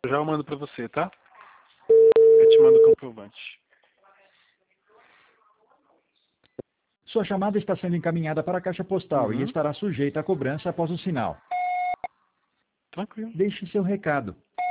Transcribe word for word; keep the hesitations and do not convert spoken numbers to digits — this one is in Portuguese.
Eu já mando pra você, tá? Eu te mando o comprovante. Sua chamada está sendo encaminhada para a caixa postal e Uhum. estará sujeita a cobrança após o sinal. Tranquilo. Deixe seu recado.